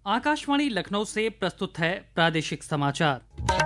आकाशवाणी लखनऊ से प्रस्तुत है प्रादेशिक समाचार।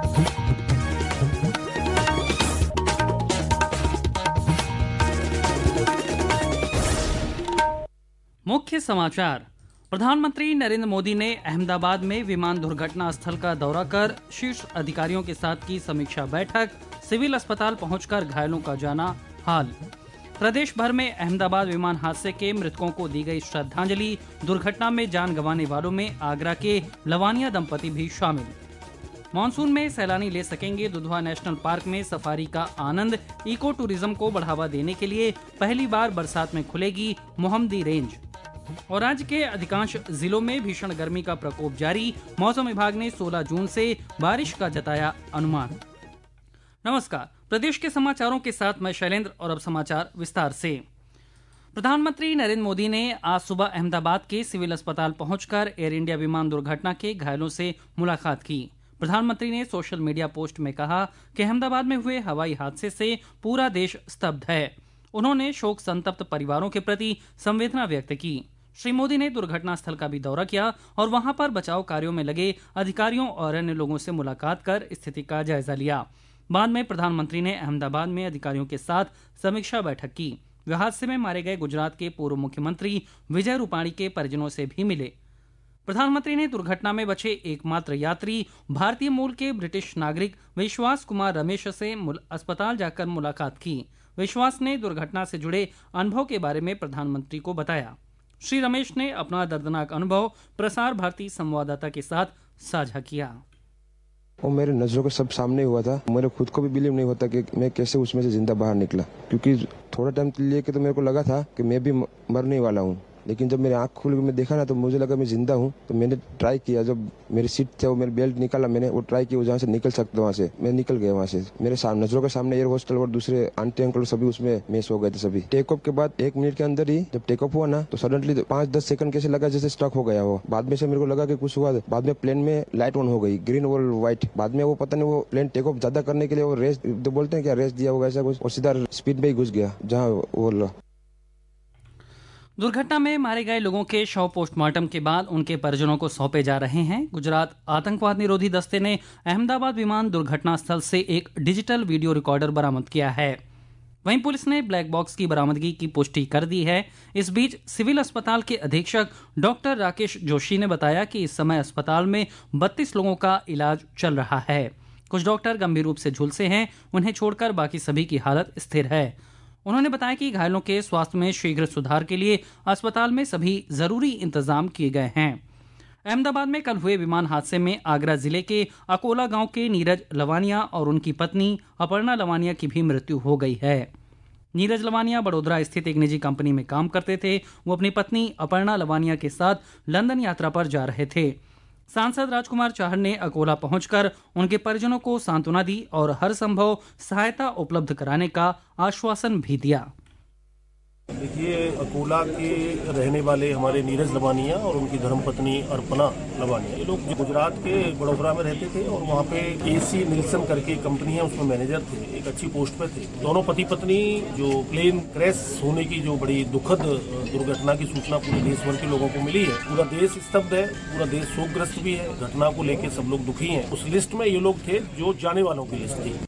मुख्य समाचार। प्रधानमंत्री नरेंद्र मोदी ने अहमदाबाद में विमान दुर्घटना स्थल का दौरा कर शीर्ष अधिकारियों के साथ की समीक्षा बैठक। सिविल अस्पताल पहुंचकर घायलों का जाना हाल। प्रदेश भर में अहमदाबाद विमान हादसे के मृतकों को दी गई श्रद्धांजलि। दुर्घटना में जान गंवाने वालों में आगरा के लवानिया दंपति भी शामिल। मानसून में सैलानी ले सकेंगे दुधवा नेशनल पार्क में सफारी का आनंद। इको टूरिज्म को बढ़ावा देने के लिए पहली बार बरसात में खुलेगी मोहम्मदी रेंज। और राज्य के अधिकांश जिलों में भीषण गर्मी का प्रकोप जारी। मौसम विभाग ने 16 जून से बारिश का जताया अनुमान। नमस्कार, प्रदेश के समाचारों के साथ मैं शैलेंद्र और अब समाचार विस्तार से। प्रधानमंत्री नरेंद्र मोदी ने आज सुबह अहमदाबाद के सिविल अस्पताल पहुंचकर एयर इंडिया विमान दुर्घटना के घायलों से मुलाकात की। प्रधानमंत्री ने सोशल मीडिया पोस्ट में कहा कि अहमदाबाद में हुए हवाई हादसे से पूरा देश स्तब्ध है। उन्होंने शोक संतप्त परिवारों के प्रति संवेदना व्यक्त की। श्री मोदी ने दुर्घटना स्थल का भी दौरा किया और वहां पर बचाव कार्यों में लगे अधिकारियों और अन्य लोगों से मुलाकात कर स्थिति का जायजा लिया। बाद में प्रधानमंत्री ने अहमदाबाद में अधिकारियों के साथ समीक्षा बैठक की। वे हादसे में मारे गए गुजरात के पूर्व मुख्यमंत्री विजय रूपाणी के परिजनों से भी मिले। प्रधानमंत्री ने दुर्घटना में बचे एकमात्र यात्री भारतीय मूल के ब्रिटिश नागरिक विश्वास कुमार रमेश से अस्पताल जाकर मुलाकात की। विश्वास ने दुर्घटना से जुड़े अनुभव के बारे में प्रधानमंत्री को बताया। श्री रमेश ने अपना दर्दनाक अनुभव प्रसार भारती संवाददाता के साथ साझा किया। वो मेरे नजरों के सब सामने हुआ था। मेरे खुद को भी बिलीव नहीं होता कि मैं कैसे उसमें से जिंदा बाहर निकला, क्योंकि थोड़ा टाइम लेके तो मेरे को लगा था कि मैं भी मरने वाला हूँ। लेकिन जब मेरी आंख खुल के मैं देखा ना तो मुझे लगा मैं जिंदा हूँ। तो मैंने ट्राई किया, जब मेरी सीट थे वो मेरी बेल्ट निकाला, मैंने वो ट्राई किया जहाँ से निकल सकता वहाँ से मैं निकल गया। वहाँ से मेरे नजरों के सामने एयर होस्टल और दूसरे आंटी अंकल सभी उसमें मिस हो गए थे सभी। टेक ऑफ के बाद 1 मिनट के अंदर ही जब टेक ऑफ हुआ ना तो सडनली 5-10 सेकंड कैसे लगा जैसे स्टक हो गया वो। बाद में से मेरे को लगा कि कुछ हुआ। बाद में प्लेन में लाइट ऑन हो गई, ग्रीन और व्हाइट। बाद में वो पता नहीं वो प्लेन टेक ऑफ ज्यादा करने के लिए वो रेस तो बोलते हैं क्या, रेस दिया होगा ऐसा कुछ, और सीधा स्पीड में ही घुस गया जहाँ वो। दुर्घटना में मारे गए लोगों के शव पोस्टमार्टम के बाद उनके परिजनों को सौंपे जा रहे हैं। गुजरात आतंकवाद निरोधी दस्ते ने अहमदाबाद विमान दुर्घटना स्थल से एक डिजिटल वीडियो रिकॉर्डर बरामद किया है। वहीं पुलिस ने ब्लैक बॉक्स की बरामदगी की पुष्टि कर दी है। इस बीच सिविल अस्पताल के अधीक्षक डॉक्टर राकेश जोशी ने बताया कि इस समय अस्पताल में 32 लोगों का इलाज चल रहा है। कुछ डॉक्टर गंभीर रूप से झुलसे हैं, उन्हें छोड़कर बाकी सभी की हालत स्थिर है। उन्होंने बताया कि घायलों के स्वास्थ्य में शीघ्र सुधार के लिए अस्पताल में सभी जरूरी इंतजाम किए गए हैं। अहमदाबाद में कल हुए विमान हादसे में आगरा जिले के अकोला गांव के नीरज लवानिया और उनकी पत्नी अपर्णा लवानिया की भी मृत्यु हो गई है। नीरज लवानिया बड़ोदरा स्थित एक निजी कंपनी में काम करते थे। वो अपनी पत्नी अपर्णा लवानिया के साथ लंदन यात्रा पर जा रहे थे। सांसद राजकुमार चाहर ने अकोला पहुंचकर उनके परिजनों को सांत्वना दी और हर संभव सहायता उपलब्ध कराने का आश्वासन भी दिया। देखिए, अकोला के रहने वाले हमारे नीरज लवानिया और उनकी धर्मपत्नी अर्पणा लवानिया, ये लोग गुजरात के बड़ोदरा में रहते थे और वहाँ पे AC निल्सन करके कंपनी है, उसमें मैनेजर थे, एक अच्छी पोस्ट पे थे। दोनों पति पत्नी जो प्लेन क्रैश होने की जो बड़ी दुखद दुर्घटना की सूचना पूरे देश भर के लोगों को मिली है। पूरा देश स्तब्ध है, पूरा देश शोकग्रस्त भी है। घटना को लेकर सब लोग दुखी हैं। उस लिस्ट में ये लोग थे जो जाने वालों की लिस्ट थी।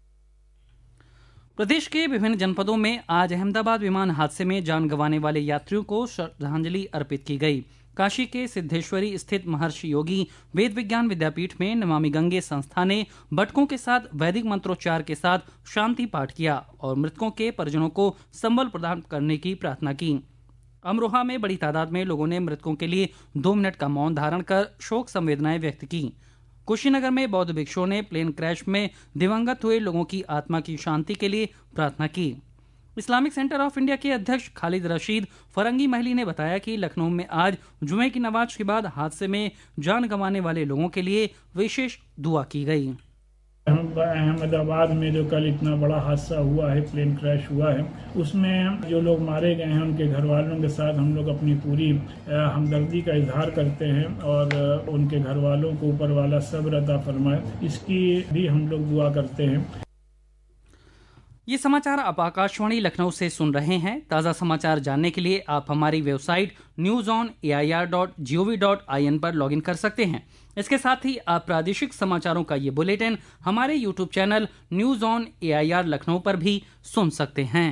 प्रदेश के विभिन्न जनपदों में आज अहमदाबाद विमान हादसे में जान गंवाने वाले यात्रियों को श्रद्धांजलि अर्पित की गई। काशी के सिद्धेश्वरी स्थित महर्षि योगी वेद विज्ञान विद्यापीठ में नमामि गंगे संस्था ने बटकों के साथ वैदिक मंत्रोच्चार के साथ शांति पाठ किया और मृतकों के परिजनों को संबल प्रदान करने की प्रार्थना की। अमरोहा में बड़ी तादाद में लोगों ने मृतकों के लिए 2 मिनट का मौन धारण कर शोक संवेदनाएं व्यक्त की। कुशीनगर में बौद्ध भिक्षुओं ने प्लेन क्रैश में दिवंगत हुए लोगों की आत्मा की शांति के लिए प्रार्थना की। इस्लामिक सेंटर ऑफ इंडिया के अध्यक्ष खालिद रशीद फरंगी महली ने बताया कि लखनऊ में आज जुमे की नमाज के बाद हादसे में जान गंवाने वाले लोगों के लिए विशेष दुआ की गई। अहमदाबाद में जो कल इतना बड़ा हादसा हुआ है, प्लेन क्रैश हुआ है, उसमें जो लोग मारे गए हैं उनके घर वालों के साथ हम लोग अपनी पूरी हमदर्दी का इजहार करते हैं और उनके घर वालों को ऊपर वाला सब्र अता फरमाए, इसकी भी हम लोग दुआ करते हैं। ये समाचार आप आकाशवाणी लखनऊ से सुन रहे हैं। ताज़ा समाचार जानने के लिए आप हमारी वेबसाइट newsonair.gov.in पर लॉगिन कर सकते हैं। इसके साथ ही आप प्रादेशिक समाचारों का ये बुलेटिन हमारे YouTube channel news on AIR Lucknow पर भी सुन सकते हैं।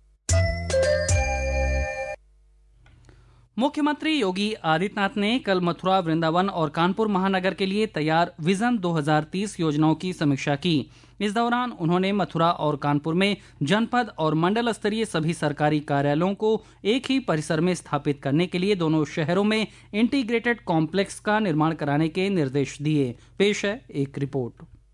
मुख्यमंत्री योगी आदित्यनाथ ने कल मथुरा, वृंदावन और कानपुर महानगर के लिए तैयार विजन 2030 योजनाओं की समीक्षा की। इस दौरान उन्होंने मथुरा और कानपुर में जनपद और मंडल स्तरीय सभी सरकारी कार्यालयों को एक ही परिसर में स्थापित करने के लिए दोनों शहरों में इंटीग्रेटेड कॉम्प्लेक्स का निर्माण कराने के निर्देश दिए। पेश है एक रिपोर्ट।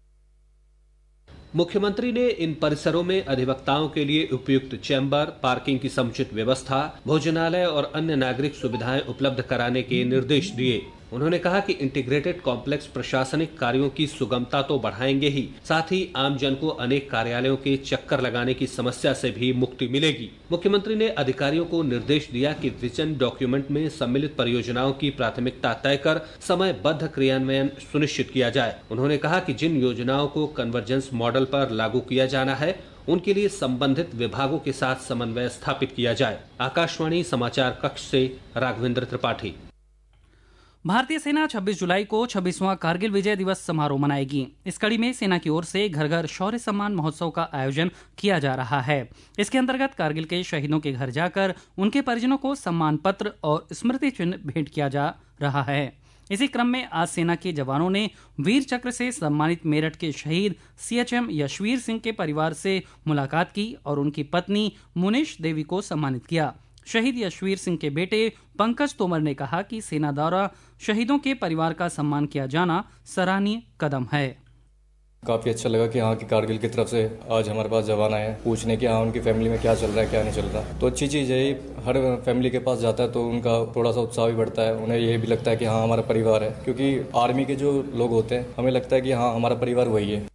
मुख्यमंत्री ने इन परिसरों में अधिवक्ताओं के लिए उपयुक्त चैम्बर, पार्किंग की समुचित व्यवस्था, भोजनालय और अन्य नागरिक सुविधाएं उपलब्ध कराने के निर्देश दिए। उन्होंने कहा कि इंटीग्रेटेड कॉम्प्लेक्स प्रशासनिक कार्यों की सुगमता तो बढ़ाएंगे ही, साथ ही आमजन को अनेक कार्यालयों के चक्कर लगाने की समस्या से भी मुक्ति मिलेगी। मुख्यमंत्री ने अधिकारियों को निर्देश दिया कि विजन डॉक्यूमेंट में सम्मिलित परियोजनाओं की प्राथमिकता तय कर समयबद्ध क्रियान्वयन सुनिश्चित किया जाए। उन्होंने कहा कि जिन योजनाओं को कन्वर्जेंस मॉडल पर लागू किया जाना है, उनके लिए संबंधित विभागों के साथ समन्वय स्थापित किया जाए। आकाशवाणी समाचार कक्ष से राघवेंद्र त्रिपाठी। भारतीय सेना 26 जुलाई को 26वां कारगिल विजय दिवस समारोह मनाएगी। इस कड़ी में सेना की ओर से घर घर शौर्य सम्मान महोत्सव का आयोजन किया जा रहा है। इसके अंतर्गत कारगिल के शहीदों के घर जाकर उनके परिजनों को सम्मान पत्र और स्मृति चिन्ह भेंट किया जा रहा है। इसी क्रम में आज सेना के जवानों ने वीर चक्र से सम्मानित मेरठ के शहीद CHM यशवीर सिंह के परिवार से मुलाकात की और उनकी पत्नी मुनीश देवी को सम्मानित किया। शहीद यशवीर सिंह के बेटे पंकज तोमर ने कहा कि सेना द्वारा शहीदों के परिवार का सम्मान किया जाना सराहनीय कदम है। काफ़ी अच्छा लगा कि हाँ कि कारगिल की तरफ से आज हमारे पास जवान आए हैं पूछने कि हाँ उनकी फैमिली में क्या चल रहा है, क्या नहीं चल रहा। तो अच्छी चीज़ है, हर फैमिली के पास जाता है तो उनका थोड़ा सा उत्साह भी बढ़ता है। उन्हें ये भी लगता है कि हाँ हमारा परिवार है, क्योंकि आर्मी के जो लोग होते हैं हमें लगता है कि हाँ हमारा परिवार वही है।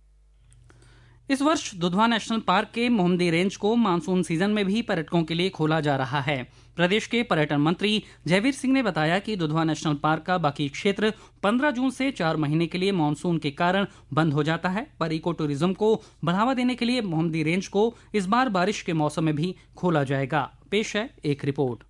इस वर्ष दुधवा नेशनल पार्क के मोहम्मदी रेंज को मानसून सीजन में भी पर्यटकों के लिए खोला जा रहा है। प्रदेश के पर्यटन मंत्री जयवीर सिंह ने बताया कि दुधवा नेशनल पार्क का बाकी क्षेत्र 15 जून से 4 महीने के लिए मानसून के कारण बंद हो जाता है, पर इको टूरिज्म को बढ़ावा देने के लिए मोहम्मदी रेंज को इस बार बारिश के मौसम में भी खोला जाएगा। पेश है एक रिपोर्ट।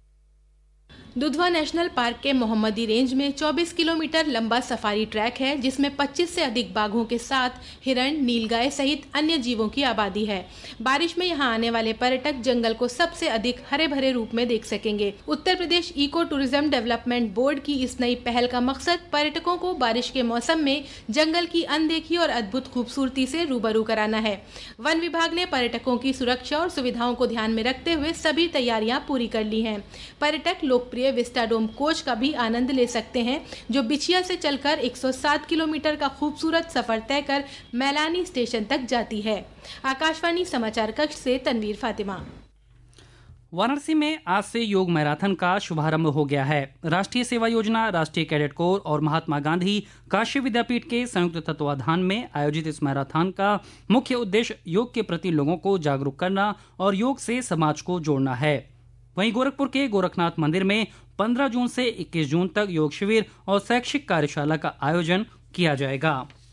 दुधवा नेशनल पार्क के मोहम्मदी रेंज में 24 किलोमीटर लंबा सफारी ट्रैक है, जिसमें 25 से अधिक बाघों के साथ हिरण, नीलगाय सहित अन्य जीवों की आबादी है। बारिश में यहां आने वाले पर्यटक जंगल को सबसे अधिक हरे भरे रूप में देख सकेंगे। Uttar Pradesh eco tourism development board की इस नई पहल का मकसद पर्यटकों को बारिश के मौसम में जंगल की अनदेखी और अद्भुत खूबसूरती से रूबरू कराना है। वन विभाग ने पर्यटकों की सुरक्षा और सुविधाओं को ध्यान में रखते हुए सभी तैयारियां पूरी कर ली हैं। पर्यटक लोकप्रिय विस्टाडोम कोच का भी आनंद ले सकते हैं, जो बिछिया से चलकर 107 किलोमीटर का खूबसूरत सफर तय कर मैलानी स्टेशन तक जाती है। आकाशवाणी समाचार कक्ष से तनवीर फातिमा। वाराणसी में आज से योग मैराथन का शुभारंभ हो गया है। राष्ट्रीय सेवा योजना, राष्ट्रीय कैडेट कोर और महात्मा गांधी काशी विद्यापीठ के संयुक्त तत्वाधान में आयोजित इस मैराथन का मुख्य उद्देश्य योग के प्रति लोगों को जागरूक करना और योग से समाज को जोड़ना है। वहीं गोरखपुर के गोरखनाथ मंदिर में 15 जून से 21 जून तक योग शिविर और शैक्षिक कार्यशाला का आयोजन किया जाएगा।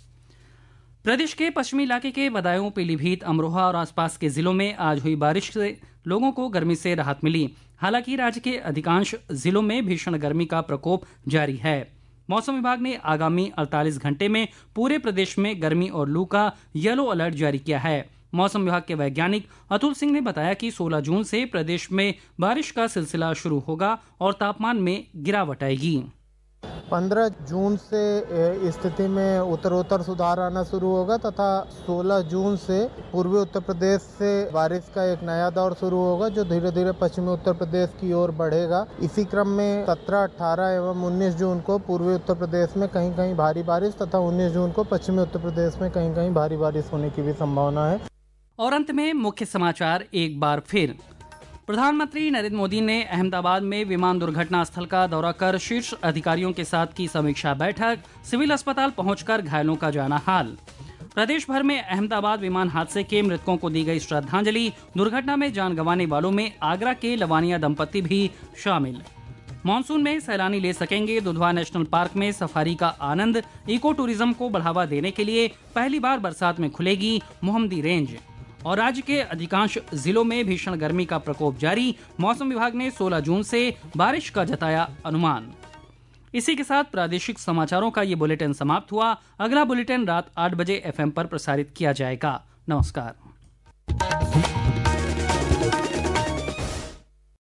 प्रदेश के पश्चिमी इलाके के बदायूं, पीलीभीत, अमरोहा और आसपास के जिलों में आज हुई बारिश से लोगों को गर्मी से राहत मिली। हालांकि राज्य के अधिकांश जिलों में भीषण गर्मी का प्रकोप जारी है। मौसम विभाग ने आगामी 48 घंटे में पूरे प्रदेश में गर्मी और लू का येलो अलर्ट जारी किया है। मौसम विभाग के वैज्ञानिक अतुल सिंह ने बताया कि 16 जून से प्रदेश में बारिश का सिलसिला शुरू होगा और तापमान में गिरावट आएगी। 15 जून से स्थिति में उत्तरोत्तर सुधार आना शुरू होगा तथा 16 जून से पूर्वी उत्तर प्रदेश से बारिश का एक नया दौर शुरू होगा, जो धीरे धीरे पश्चिमी उत्तर प्रदेश की ओर बढ़ेगा। इसी क्रम में 17, 18 एवं 19 जून को पूर्वी उत्तर प्रदेश में कहीं कहीं भारी बारिश तथा 19 जून को पश्चिमी उत्तर प्रदेश में कहीं कहीं भारी बारिश होने की भी संभावना है। और अंत में मुख्य समाचार एक बार फिर। प्रधानमंत्री नरेंद्र मोदी ने अहमदाबाद में विमान दुर्घटना स्थल का दौरा कर शीर्ष अधिकारियों के साथ की समीक्षा बैठक, सिविल अस्पताल पहुंचकर घायलों का जाना हाल। प्रदेश भर में अहमदाबाद विमान हादसे के मृतकों को दी गई श्रद्धांजलि, दुर्घटना में जान गंवाने वालों में आगरा के लवानिया दंपति भी शामिल। मानसून में सैलानी ले सकेंगे दुधवा नेशनल पार्क में सफारी का आनंद, इको टूरिज्म को बढ़ावा देने के लिए पहली बार बरसात में खुलेगी मोहम्मदी रेंज। और राज्य के अधिकांश जिलों में भीषण गर्मी का प्रकोप जारी। मौसम विभाग ने 16 जून से बारिश का जताया अनुमान। इसी के साथ प्रादेशिक समाचारों का ये बुलेटिन समाप्त हुआ। अगला बुलेटिन रात 8 बजे FM पर प्रसारित किया जाएगा। नमस्कार।